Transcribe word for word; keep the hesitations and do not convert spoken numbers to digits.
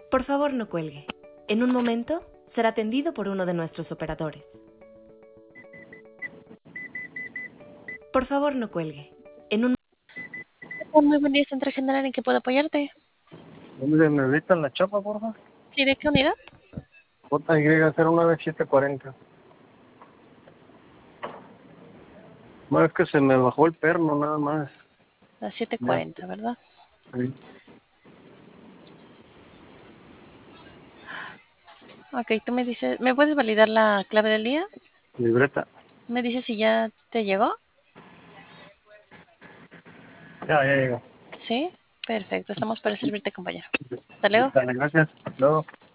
Por favor, no cuelgue. En un momento será atendido por uno de nuestros operadores. Por favor, no cuelgue. En un... Muy buen día, Centro General, ¿en qué puedo apoyarte? ¿Dónde me necesitan la chapa, porfa? ¿Sí, de qué unidad? J Y cero nueve siete cuarenta. No, es que se me bajó el perno, nada más. Las siete Ya. cuarenta, ¿verdad? Sí. Ok, tú me dices, ¿me puedes validar la clave del día? Libreta. ¿Me dices si ya te llegó? Ya, ya llegó. Sí, perfecto, estamos para servirte, compañero. Hasta luego. Dale, gracias. Luego.